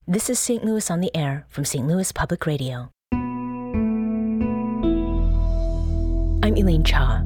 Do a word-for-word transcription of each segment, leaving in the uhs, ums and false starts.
This is Saint Louis on the Air from Saint Louis Public Radio. I'm Elaine Cha.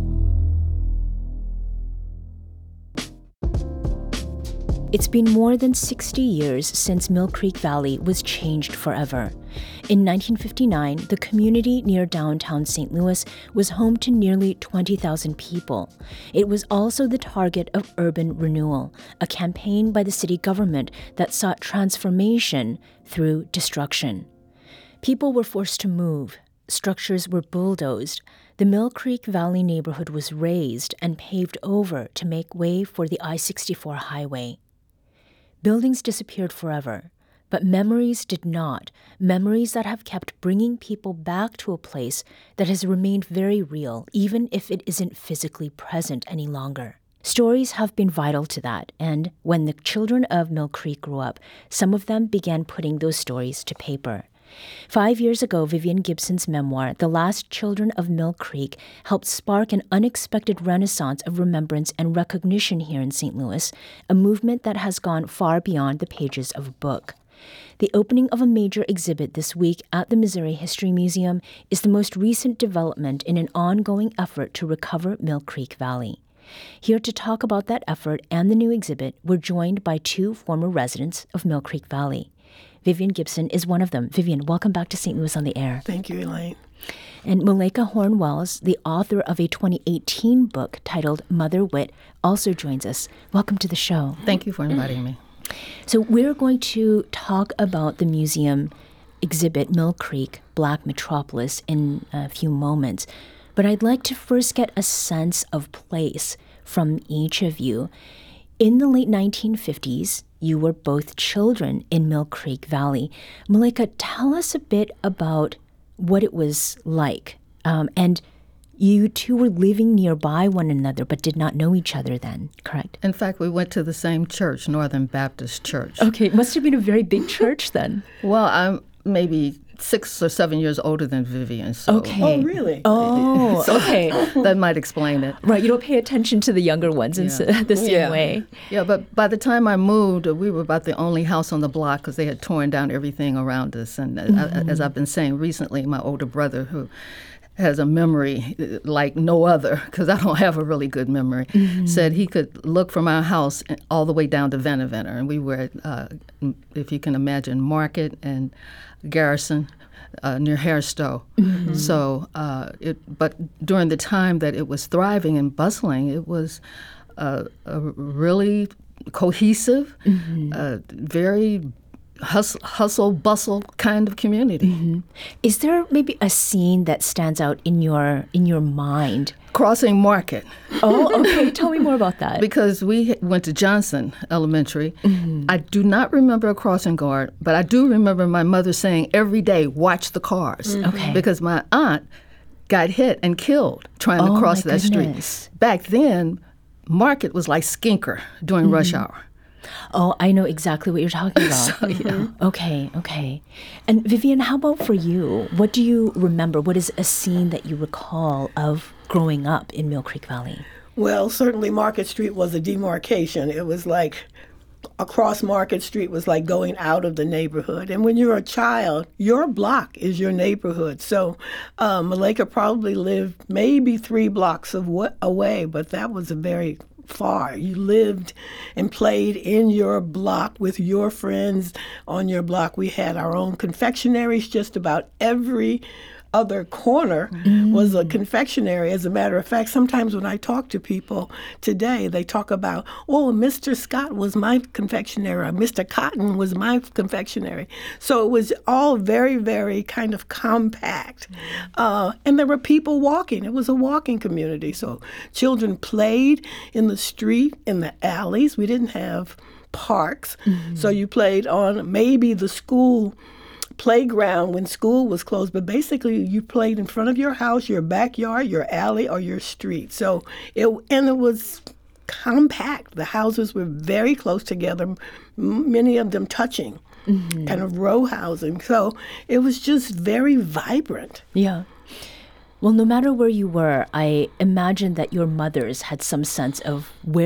It's been more than sixty years since Mill Creek Valley was changed forever. In nineteen fifty-nine, the community near downtown Saint Louis was home to nearly twenty thousand people. It was also the target of urban renewal, a campaign by the city government that sought transformation through destruction. People were forced to move. Structures were bulldozed. The Mill Creek Valley neighborhood was razed and paved over to make way for the I sixty-four highway. Buildings disappeared forever, but memories did not, memories that have kept bringing people back to a place that has remained very real, even if it isn't physically present any longer. Stories have been vital to that, and when the children of Mill Creek grew up, some of them began putting those stories to paper. Five years ago, Vivian Gibson's memoir, The Last Children of Mill Creek, helped spark an unexpected renaissance of remembrance and recognition here in Saint Louis, a movement that has gone far beyond the pages of a book. The opening of a major exhibit this week at the Missouri History Museum is the most recent development in an ongoing effort to recover Mill Creek Valley. Here to talk about that effort and the new exhibit, we're joined by two former residents of Mill Creek Valley. Vivian Gibson is one of them. Vivian, welcome back to Saint Louis on the Air. Thank you, Elaine. And Malaika Horn-Wells, the author of a twenty eighteen book titled Mother Wit, also joins us. Welcome to the show. Thank you for inviting me. So we're going to talk about the museum exhibit Mill Creek, Black Metropolis, in a few moments. But I'd like to first get a sense of place from each of you. In the late nineteen fifties, you were both children in Mill Creek Valley. Malaika, tell us a bit about what it was like. Um, and you two were living nearby one another but did not know each other then, correct? In fact, we went to the same church, Northern Baptist Church. Okay, it must have been a very big church then. Well, I'm maybe six or seven years older than Vivian. So Okay. Oh, really? Oh, okay. that might explain it. Right, you don't pay attention to the younger ones in Yeah. s- the same Yeah. way. Yeah, but by the time I moved, we were about the only house on the block because they had torn down everything around us. And mm-hmm. I, as I've been saying recently, my older brother, who has a memory like no other, because I don't have a really good memory, mm-hmm. said he could look from our house all the way down to Venner-Venner. And we were at, uh, if you can imagine, Market and Garrison uh, near Hairstow. Mm-hmm. So, uh, it, but during the time that it was thriving and bustling, it was uh, a really cohesive, mm-hmm. uh, very hustle, hustle, bustle kind of community. Mm-hmm. Is there maybe a scene that stands out in your in your mind? Crossing Market. Oh, okay. Tell me more about that. Because we went to Johnson Elementary. Mm-hmm. I do not remember a crossing guard, but I do remember my mother saying every day, watch the cars. Mm-hmm. Okay. Because my aunt got hit and killed trying Oh, to cross my that goodness. street. Back then, Market was like Skinker during mm-hmm. rush hour. Oh, I know exactly what you're talking about. So, yeah. Okay, okay. And Vivian, how about for you? What do you remember? What is a scene that you recall of growing up in Mill Creek Valley? Well, certainly Market Street was a demarcation. It was like across Market Street was like going out of the neighborhood. And when you're a child, your block is your neighborhood. So uh, Malaika probably lived maybe three blocks of w- away, but that was a very far. You lived and played in your block with your friends on your block. We had our own confectionaries. Just about every other corner mm. was a confectionery. As a matter of fact, sometimes when I talk to people today, they talk about, oh, Mister Scott was my confectionery, or Mister Cotton was my confectionery. So it was all very, very kind of compact. Mm. Uh, and there were people walking. It was a walking community. So children played in the street, in the alleys. We didn't have parks. Mm. So you played on maybe the school playground when school was closed, but basically you played in front of your house, your backyard, your alley, or your street. So it and it was compact. The houses were very close together, m- many of them touching, mm-hmm. kind of row housing. So it was just very vibrant. Yeah. Well, no matter where you were, I imagine that your mothers had some sense of where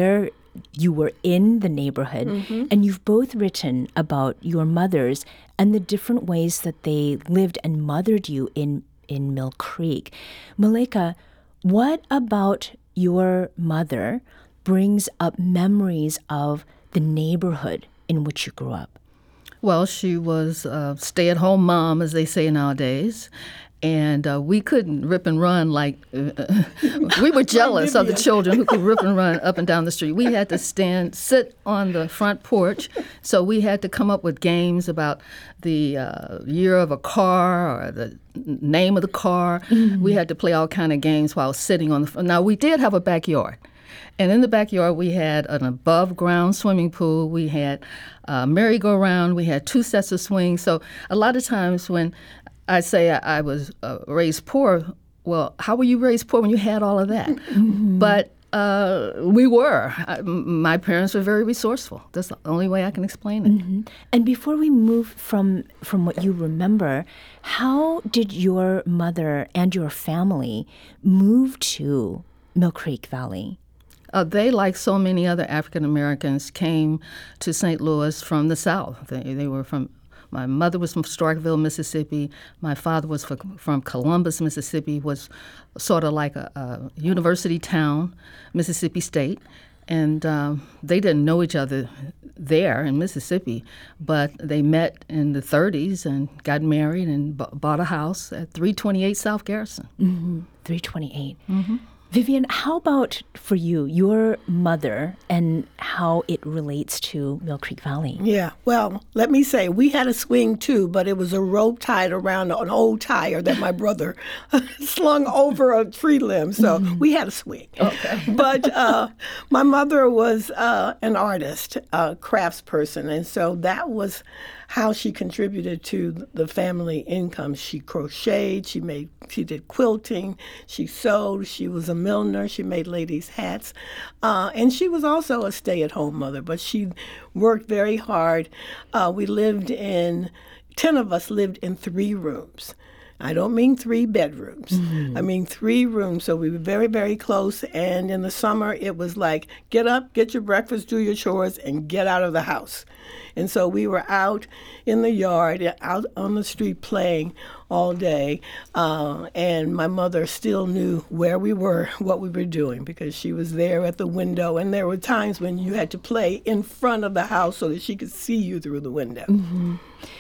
you were in the neighborhood, mm-hmm. and you've both written about your mothers and the different ways that they lived and mothered you in, in Mill Creek. Malaika, what about your mother brings up memories of the neighborhood in which you grew up? Well, she was a stay-at-home mom, as they say nowadays. And uh, we couldn't rip and run like uh, we were jealous of the children who could rip and run up and down the street. We had to stand, sit on the front porch. So we had to come up with games about the uh, year of a car or the name of the car. Mm-hmm. We had to play all kind of games while sitting on the front. Now, we did have a backyard. And in the backyard, we had an above-ground swimming pool. We had a merry-go-round. We had two sets of swings. So a lot of times when I say I, I was uh, raised poor. Well, how were you raised poor when you had all of that? Mm-hmm. But uh, we were. I, m- my parents were very resourceful. That's the only way I can explain it. Mm-hmm. And before we move from from what you remember, how did your mother and your family move to Mill Creek Valley? Uh, they, like so many other African Americans, came to Saint Louis from the South. They, they were from. My mother was from Starkville, Mississippi. My father was for, from Columbus, Mississippi, was sort of like a, a university town, Mississippi State. And um, they didn't know each other there in Mississippi, but they met in the thirties and got married and b- bought a house at three twenty-eight South Garrison. Mm-hmm. three twenty-eight. Mm-hmm. Vivian, how about for you, your mother, and how it relates to Mill Creek Valley? Yeah, well, let me say, we had a swing too, but it was a rope tied around an old tire that my brother slung over a tree limb, so mm-hmm. we had a swing. Okay. But uh, my mother was uh, an artist, a craftsperson, and so that was how she contributed to the family income. She crocheted, she made, she did quilting, she sewed, she was a milliner, she made ladies' hats, uh, and she was also a stay-at-home mother, but she worked very hard. Uh, we lived in, ten of us lived in three rooms. I don't mean three bedrooms. Mm-hmm. I mean three rooms. So we were very, very close. And in the summer, it was like, get up, get your breakfast, do your chores, and get out of the house. And so we were out in the yard, out on the street playing all day. Uh, and my mother still knew where we were, what we were doing, because she was there at the window. And there were times when you had to play in front of the house so that she could see you through the window. Mm-hmm.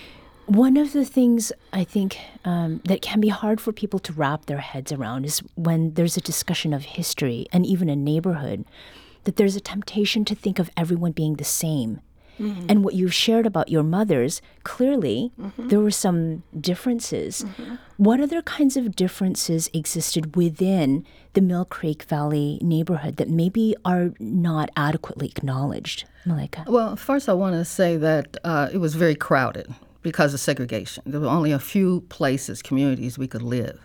One of the things I think um, that can be hard for people to wrap their heads around is when there's a discussion of history and even a neighborhood, that there's a temptation to think of everyone being the same. Mm-hmm. And what you've shared about your mothers, clearly mm-hmm. there were some differences. Mm-hmm. What other kinds of differences existed within the Mill Creek Valley neighborhood that maybe are not adequately acknowledged? Malaika? Well, first I want to say that uh, it was very crowded because of segregation. There were only a few places, communities we could live.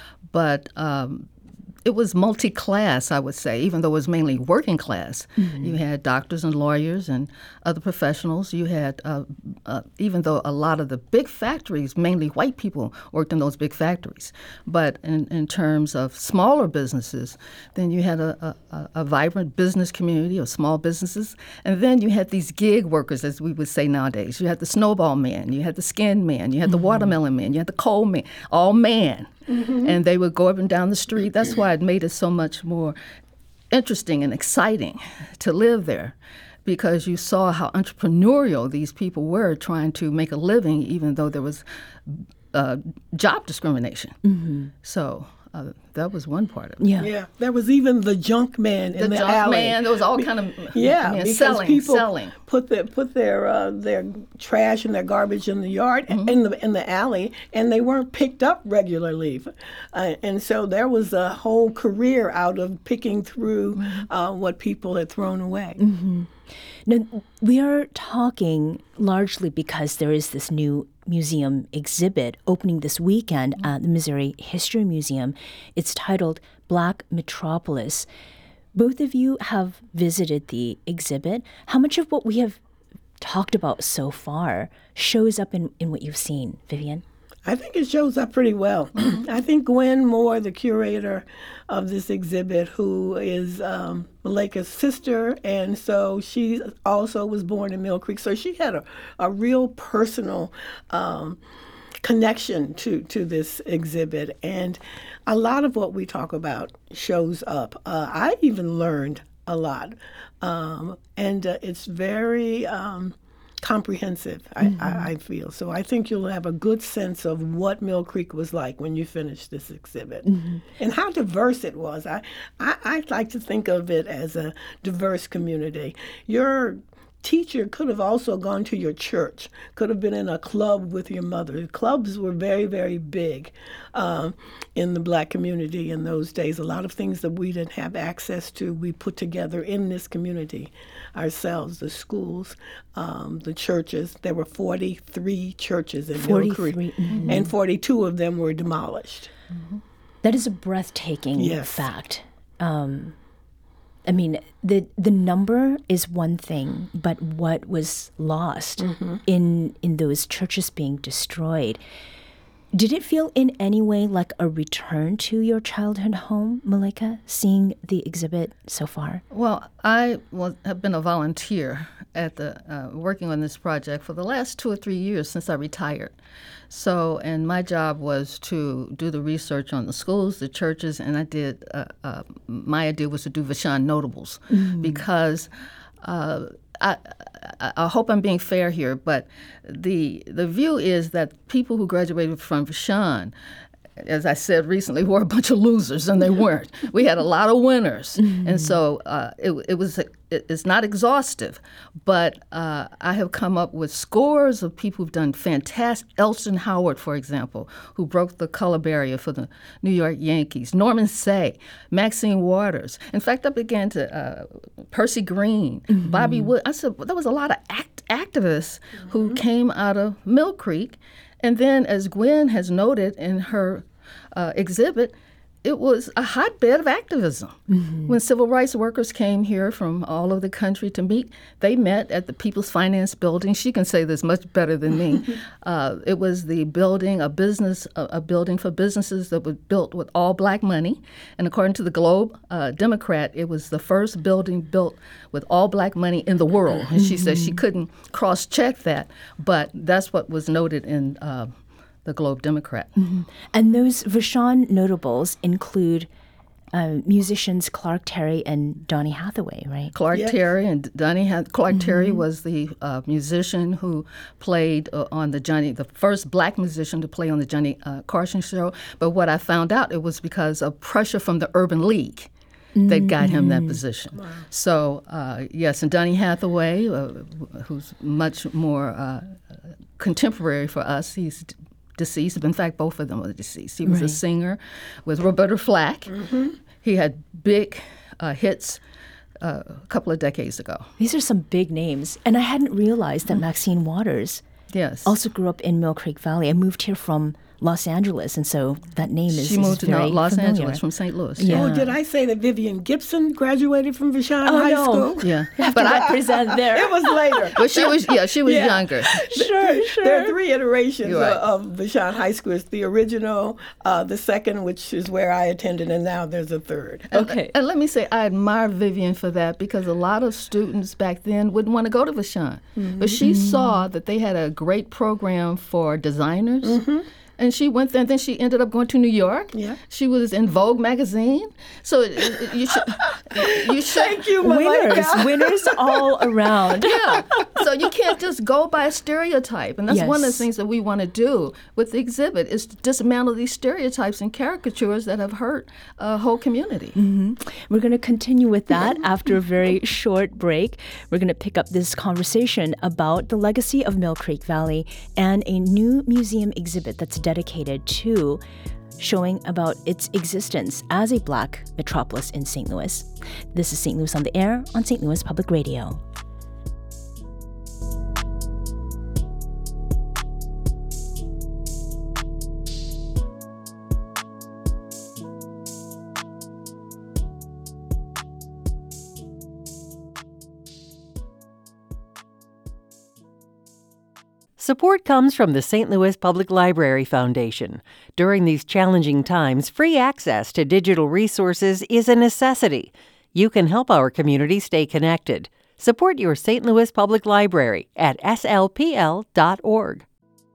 But um, it was multi-class, I would say, even though it was mainly working class. Mm-hmm. You had doctors and lawyers and other professionals. You had, uh, uh, even though a lot of the big factories, mainly white people worked in those big factories. But in, in terms of smaller businesses, then you had a, a, a vibrant business community of small businesses. And then you had these gig workers, as we would say nowadays. You had the snowball man, you had the skin man, you had the mm-hmm. watermelon man, you had the coal man, all man. Mm-hmm. And they would go up and down the street. That's why it made it so much more interesting and exciting to live there, because you saw how entrepreneurial these people were trying to make a living, even though there was uh, job discrimination. Mm-hmm. So uh, that was one part of it. Yeah, yeah. There was even the junk man the in the junk alley. man. There was all kind of yeah, I mean, because selling, people selling. put their put their uh, their trash and their garbage in the yard mm-hmm. in the in the alley, and they weren't picked up regularly, uh, and so there was a whole career out of picking through mm-hmm. uh, what people had thrown away. Mm-hmm. Now, we are talking largely because there is this new museum exhibit opening this weekend at the Missouri History Museum. It's titled Black Metropolis. Both of you have visited the exhibit. How much of what we have talked about so far shows up in, in what you've seen, Vivian? I think it shows up pretty well. I think Gwen Moore, the curator of this exhibit, who is um, Maleka's sister, and so she also was born in Mill Creek, so she had a, a real personal um, connection to, to this exhibit. And a lot of what we talk about shows up. Uh, I even learned a lot. Um, and uh, it's very... Um, comprehensive, I, mm-hmm. I, I feel. So I think you'll have a good sense of what Mill Creek was like when you finish this exhibit, mm-hmm. and how diverse it was. I, I, I like to think of it as a diverse community. Your teacher could have also gone to your church, could have been in a club with your mother. Clubs were very, very big um, in the Black community in those days. A lot of things that we didn't have access to, we put together in this community ourselves. The schools, um, the churches. There were forty-three churches in Mill Creek, mm-hmm. and forty-two of them were demolished. Mm-hmm. That is a breathtaking yes. fact. Um, I mean, the the number is one thing, but what was lost mm-hmm. in in those churches being destroyed. Did it feel in any way like a return to your childhood home, Maleka, seeing the exhibit so far? Well, I was, have been a volunteer at the uh, working on this project for the last two or three years since I retired. So, and my job was to do the research on the schools, the churches, and I did, uh, uh, my idea was to do Vashon Notables mm-hmm. because uh, I, I, I hope I'm being fair here, but the the view is that people who graduated from Vashon, as I said recently, were a bunch of losers, and they weren't. We had a lot of winners, mm-hmm. and so uh, it, it was it, it's not exhaustive, but uh, I have come up with scores of people who've done fantastic. Elston Howard, for example, who broke the color barrier for the New York Yankees. Norman Say, Maxine Waters. In fact, I began to uh, Percy Green, mm-hmm. Bobby Wood. I said well, there was a lot of act, activists mm-hmm. who came out of Mill Creek. And then, as Gwen has noted in her uh, exhibit, it was a hotbed of activism. Mm-hmm. When civil rights workers came here from all over the country to meet, they met at the People's Finance Building. She can say this much better than me. uh, it was the building, a business, a, a building for businesses that was built with all Black money. And according to the Globe uh, Democrat, it was the first building built with all Black money in the world. And she mm-hmm. said she couldn't cross-check that, but that's what was noted in uh, the Globe Democrat. Mm-hmm. And those Vashon notables include uh, musicians Clark Terry and Donny Hathaway, right? Clark yes. Terry and Donny Hathaway. Clark mm-hmm. Terry was the uh, musician who played uh, on the Johnny, the first Black musician to play on the Johnny uh, Carson show. But what I found out, it was because of pressure from the Urban League that got him that position. Wow. So, uh, yes, and Donny Hathaway, uh, who's much more uh, contemporary for us, he's deceased. In fact, both of them are deceased. He was right. a singer with Roberta Flack. Mm-hmm. He had big uh, hits uh, a couple of decades ago. These are some big names. And I hadn't realized that mm-hmm. Maxine Waters yes. also grew up in Mill Creek Valley. I moved here from Los Angeles, and so that name is She moved is very to Los familiar. Angeles from Saint Louis. Yeah. Oh, did I say that Vivian Gibson graduated from Vashon oh, High no. School? Yeah, but I present there. It was later. But she was, yeah, she was Yeah. younger. Sure, sure. There are three iterations Right. of, of Vashon High School. It's the original, uh, the second, which is where I attended, and now there's a third. Okay. And, and let me say, I admire Vivian for that because a lot of students back then wouldn't want to go to Vashon. Mm-hmm. But she mm-hmm. saw that they had a great program for designers. Mm-hmm. And she went there, and then she ended up going to New York. Yeah. She was in Vogue magazine. So it, it, you should, you should. Thank you, Winners, Maleka. winners all around. Yeah. So you can't just go by a stereotype. And that's Yes. one of the things that we want to do with the exhibit is to dismantle these stereotypes and caricatures that have hurt a whole community. Mm-hmm. We're going to continue with that after a very short break. We're going to pick up this conversation about the legacy of Mill Creek Valley and a new museum exhibit that's dedicated to showing about its existence as a Black metropolis in Saint Louis. This is Saint Louis on the Air on Saint Louis Public Radio. Support comes from the Saint Louis Public Library Foundation. During these challenging times, free access to digital resources is a necessity. You can help our community stay connected. Support your Saint Louis Public Library at S L P L dot org.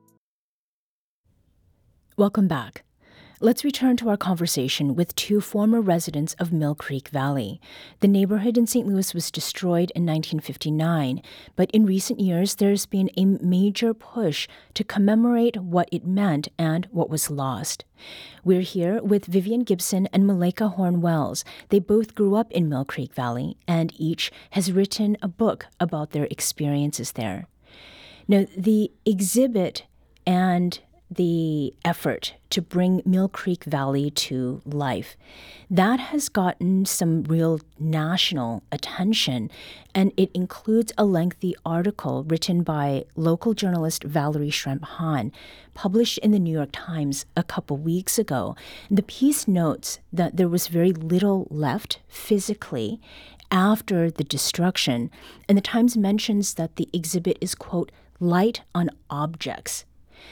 Welcome back. Let's return to our conversation with two former residents of Mill Creek Valley. The neighborhood in Saint Louis was destroyed in nineteen fifty-nine, but in recent years there's been a major push to commemorate what it meant and what was lost. We're here with Vivian Gibson and Malaika Horn-Wells. They both grew up in Mill Creek Valley, and each has written a book about their experiences there. Now, the exhibit and the effort to bring Mill Creek Valley to life, that has gotten some real national attention, and it includes a lengthy article written by local journalist Valerie Schrempp-Hahn, published in the New York Times a couple weeks ago. The piece notes that there was very little left physically after the destruction, and the Times mentions that the exhibit is, quote, light on objects.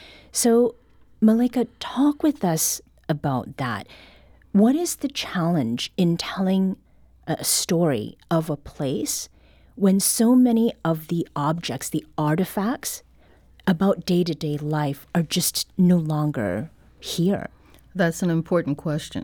So, Malaika, talk with us about that. What is the challenge in telling a story of a place when so many of the objects, the artifacts about day-to-day life are just no longer here? That's an important question.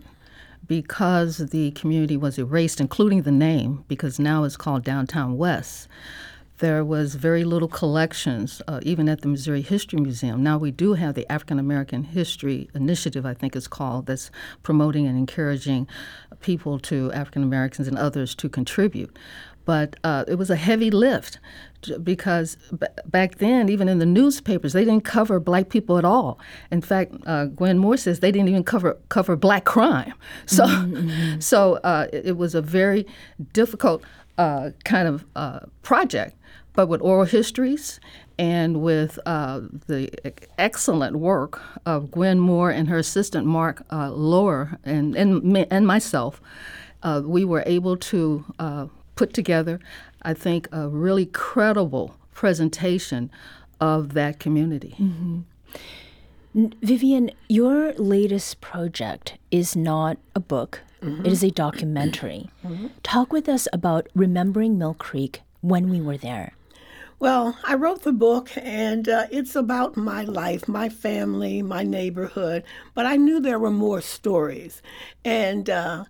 Because the community was erased, including the name, because now it's called Downtown West, there was very little collections, uh, even at the Missouri History Museum. Now we do have the African American History Initiative, I think it's called, that's promoting and encouraging people to, African Americans and others, to contribute. But uh, it was a heavy lift because b- back then, even in the newspapers, they didn't cover black people at all. In fact, uh, Gwen Moore says they didn't even cover cover black crime. So, mm-hmm. so uh, it, it was a very difficult uh, kind of uh, project. But with oral histories and with uh, the excellent work of Gwen Moore and her assistant Mark uh, Lohr and, and and myself, uh, we were able to uh, put together, I think, a really credible presentation of that community. Mm-hmm. Vivian, your latest project is not a book. Mm-hmm. It is a documentary. Mm-hmm. Talk with us about remembering Mill Creek when we were there. Well, I wrote the book, and uh, it's about my life, my family, my neighborhood, but I knew there were more stories. And uh,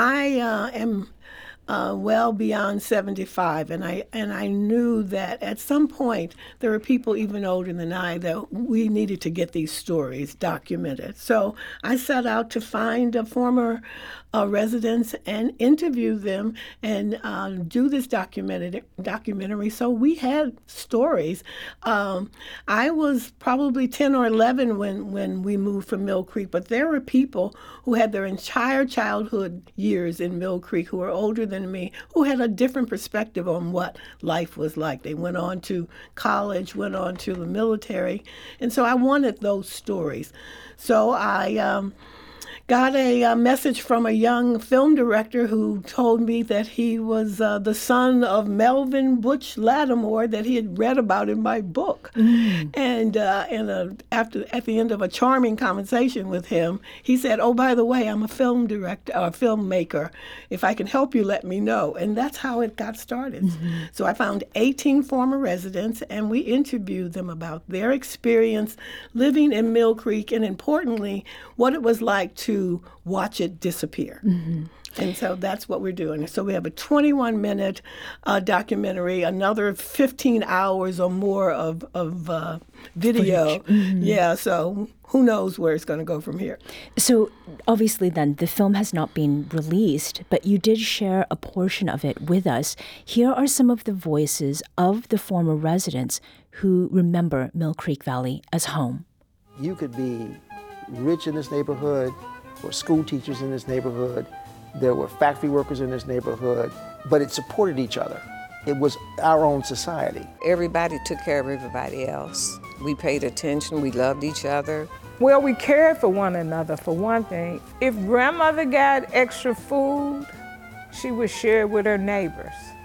I uh, am uh, well beyond seventy-five, and I and I knew that at some point there were people even older than I that we needed to get these stories documented. So I set out to find a former Uh, residents and interview them and uh, do this documented documentary. So we had stories. Um, I was probably ten or eleven when, when we moved from Mill Creek, but there were people who had their entire childhood years in Mill Creek who were older than me, who had a different perspective on what life was like. They went on to college, went on to the military, and so I wanted those stories. So I um, got a, a message from a young film director who told me that he was uh, the son of Melvin Butch Lattimore that he had read about in my book. Mm. And uh, and uh, after at the end of a charming conversation with him, he said, "Oh, by the way, I'm a film director, or a filmmaker. If I can help you, let me know." And that's how it got started. Mm-hmm. So I found eighteen former residents, and we interviewed them about their experience living in Mill Creek, and importantly, what it was like to watch it disappear. Mm-hmm. And so that's what we're doing. So we have a twenty-one minute uh, documentary, another fifteen hours or more of, of uh, video. Mm-hmm. Yeah, so who knows where it's going to go from here. So obviously then the film has not been released, but you did share a portion of it with us. Here are some of the voices of the former residents who remember Mill Creek Valley as home. You could be rich in this neighborhood, or school teachers in this neighborhood, there were factory workers in this neighborhood, but it supported each other. It was our own society. Everybody took care of everybody else. We paid attention, we loved each other. Well, we cared for one another, for one thing. If grandmother got extra food, she would share it with her neighbors.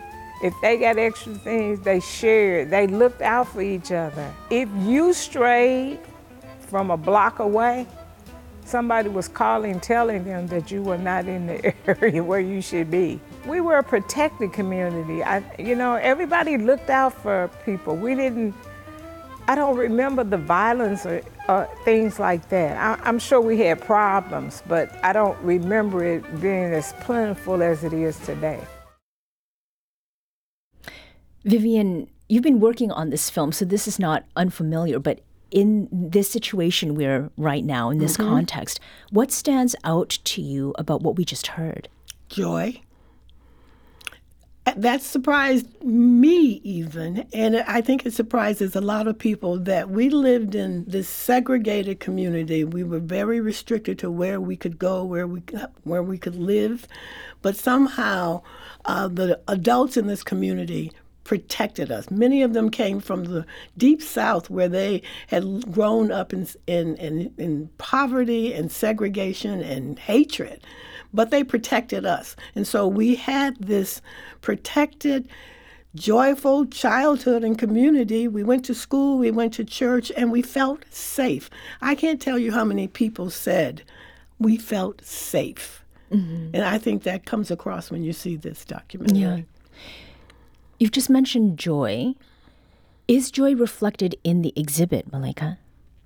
If they got extra things, they shared. They looked out for each other. If you strayed from a block away, somebody was calling, telling them that you were not in the area where you should be. We were a protected community. I, you know, everybody looked out for people. We didn't, I don't remember the violence or uh, things like that. I, I'm sure we had problems, but I don't remember it being as plentiful as it is today. Vivian, you've been working on this film, so this is not unfamiliar, but in this situation we're right now, in this mm-hmm. context, what stands out to you about what we just heard? Joy. That surprised me even, and I think it surprises a lot of people that we lived in this segregated community. We were very restricted to where we could go, where we where we could live, but somehow uh, the adults in this community protected us. Many of them came from the deep South where they had grown up in, in, in, in poverty and segregation and hatred, but they protected us. And so we had this protected, joyful childhood and community. We went to school, we went to church, and we felt safe. I can't tell you how many people said we felt safe. Mm-hmm. And I think that comes across when you see this documentary. Yeah. You've just mentioned joy. Is joy reflected in the exhibit, Malaika?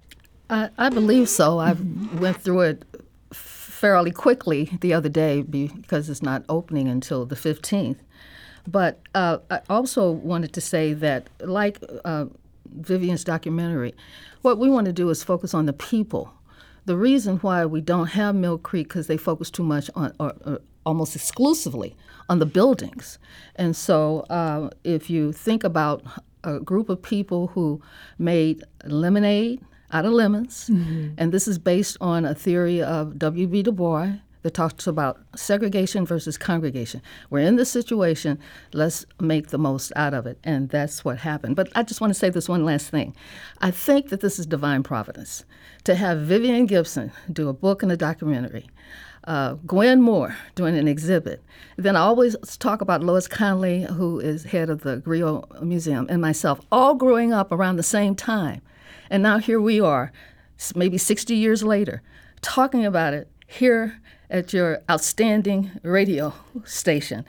I, I believe so. I mm-hmm. went through it fairly quickly the other day because it's not opening until the fifteenth. But uh, I also wanted to say that, like uh, Vivian's documentary, what we want to do is focus on the people. The reason why we don't have Mill Creek because they focus too much on, or, or almost exclusively, on the buildings. And so uh, if you think about a group of people who made lemonade out of lemons, mm-hmm. and this is based on a theory of W B Du Bois that talks about segregation versus congregation. We're in this situation, let's make the most out of it, and that's what happened. But I just want to say this one last thing. I think that this is divine providence. To have Vivian Gibson do a book and a documentary, Uh, Gwen Moore doing an exhibit. Then I always talk about Lois Conley, who is head of the Griot Museum, and myself, all growing up around the same time. And now here we are, maybe sixty years later, talking about it here at your outstanding radio station.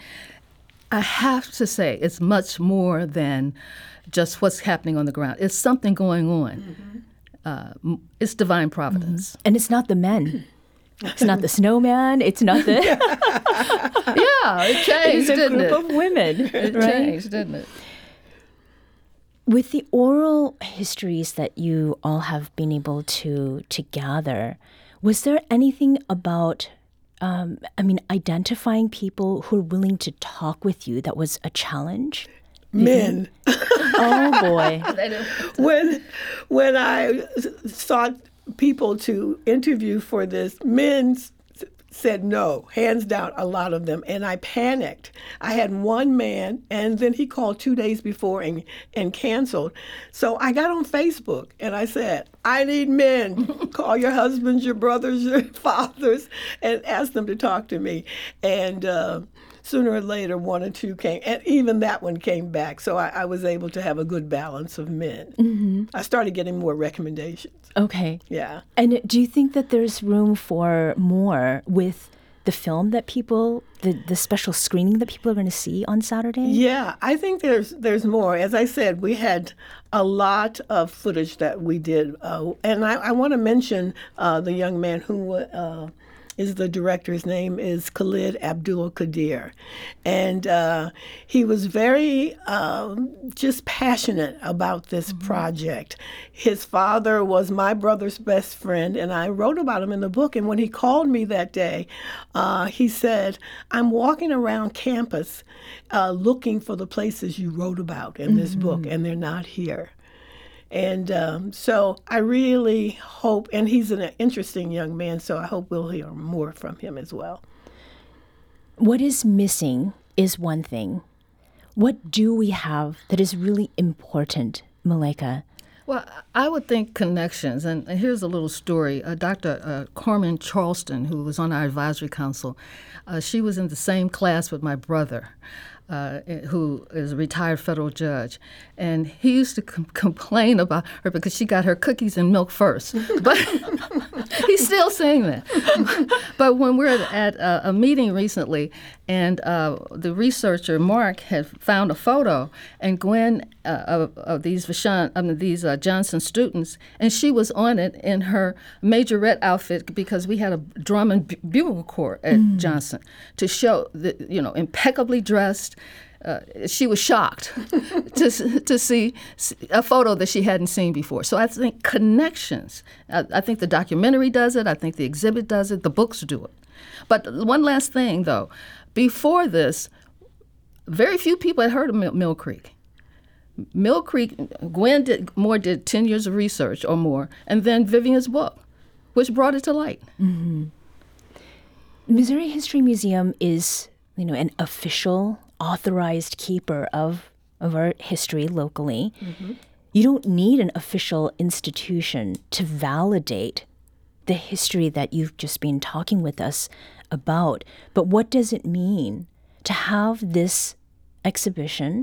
I have to say, it's much more than just what's happening on the ground. It's something going on. Mm-hmm. Uh, it's divine providence. Mm-hmm. And it's not the men. It's not the snowman. It's not the... yeah, it changed, it's a didn't group it? of women. It right? changed, didn't it? With the oral histories that you all have been able to, to gather, was there anything about, um, I mean, identifying people who are willing to talk with you that was a challenge? Men. Oh, boy. when, when I sought people to interview for this, men said no, hands down, a lot of them, and I panicked. I had one man, and then he called two days before and, and canceled. So I got on Facebook, and I said, I need men. Call your husbands, your brothers, your fathers, and ask them to talk to me. And uh, sooner or later, one or two came, and even that one came back. So I, I was able to have a good balance of men. Mm-hmm. I started getting more recommendations. Okay. Yeah. And do you think that there's room for more with the film that people, the, the special screening that people are going to see on Saturday? Yeah, I think there's there's more. As I said, we had a lot of footage that we did. Uh, and I, I want to mention uh, the young man who uh, is the director. His name is Khalid Abdul Qadir. And uh, he was very um, just passionate about this mm-hmm. project. His father was my brother's best friend, and I wrote about him in the book. And when he called me that day, uh, he said, I'm walking around campus uh, looking for the places you wrote about in this mm-hmm. book, and they're not here. And um, so I really hope, and he's an interesting young man, so I hope we'll hear more from him as well. What is missing is one thing. What do we have that is really important, Malaika? Well, I would think connections, and here's a little story. Uh, Doctor Uh, Carmen Charleston, who was on our advisory council, uh, she was in the same class with my brother. uh, who is a retired federal judge. And he used to com- complain about her because she got her cookies and milk first. But he's still saying that. But when we were at a, a meeting recently, and uh, the researcher, Mark, had found a photo, and Gwen, uh, of, of these Vashon, I mean, these uh, Johnson students, and she was on it in her majorette outfit because we had a drum and bu- bugle corps at mm. Johnson to show, the, you know, impeccably dressed. Uh, she was shocked to to see a photo that she hadn't seen before. So I think connections. I, I think the documentary does it. I think the exhibit does it. The books do it. But one last thing, though. Before this, very few people had heard of Mill, Mill Creek. Mill Creek, Gwen did, Moore did ten years of research or more, and then Vivian's book, which brought it to light. Mm-hmm. Missouri History Museum is, you know, an official, authorized keeper of, of our history locally. Mm-hmm. You don't need an official institution to validate the history that you've just been talking with us about. But what does it mean to have this exhibition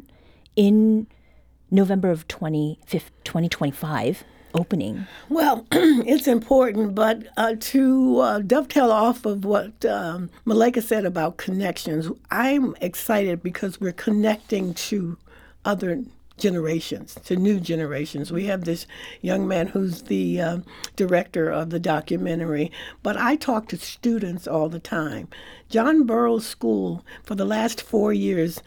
in November of twenty twenty-five opening? Well, it's important, but uh, to uh, dovetail off of what um, Maleka said about connections, I'm excited because we're connecting to other generations, to new generations. We have this young man who's the uh, director of the documentary, but I talk to students all the time. John Burroughs School, for the last four years,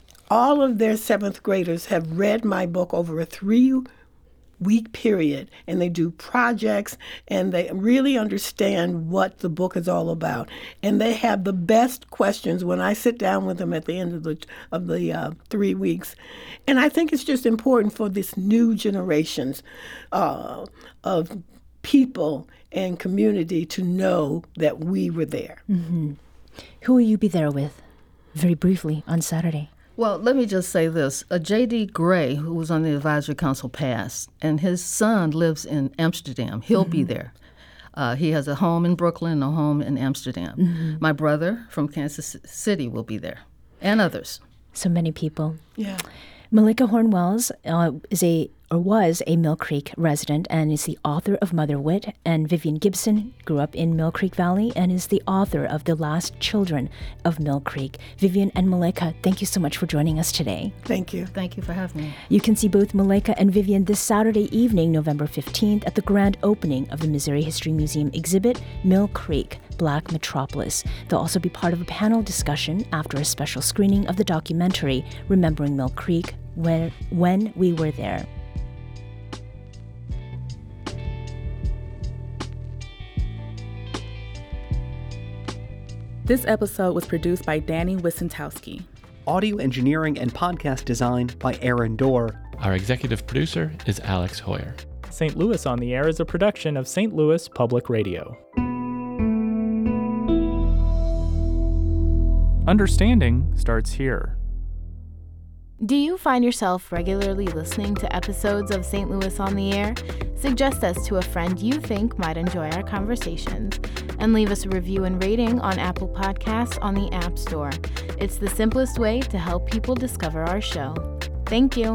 all of their seventh graders have read my book over a three week period, and they do projects, and they really understand what the book is all about. And they have the best questions when I sit down with them at the end of the of the uh, three weeks. And I think it's just important for this new generations uh, of people and community to know that we were there. Mm-hmm. Who will you be there with, very briefly, on Saturday? Well, let me just say this. Uh, J D. Gray, who was on the advisory council, passed, and his son lives in Amsterdam. He'll mm-hmm. be there. Uh, he has a home in Brooklyn, a home in Amsterdam. Mm-hmm. My brother from Kansas City will be there, and others. So many people. Yeah. Maleka Horne-Wells uh, is a or was a Mill Creek resident and is the author of Mother Wit, and Vivian Gibson grew up in Mill Creek Valley and is the author of The Last Children of Mill Creek. Vivian and Maleka, thank you so much for joining us today. Thank you. Thank you for having me. You can see both Maleka and Vivian this Saturday evening, November fifteenth, at the grand opening of the Missouri History Museum exhibit, Mill Creek, Black Metropolis. They'll also be part of a panel discussion after a special screening of the documentary, Remembering Mill Creek, When, when We Were There. This episode was produced by Danny Wissentowski. Audio engineering and podcast design by Aaron Dorr. Our executive producer is Alex Hoyer. Saint Louis on the Air is a production of Saint Louis Public Radio. Understanding starts here. Do you find yourself regularly listening to episodes of Saint Louis on the Air? Suggest us to a friend you think might enjoy our conversations, and leave us a review and rating on Apple Podcasts on the App Store. It's the simplest way to help people discover our show. Thank you.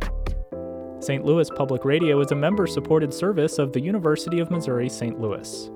Saint Louis Public Radio is a member-supported service of the University of Missouri Saint Louis.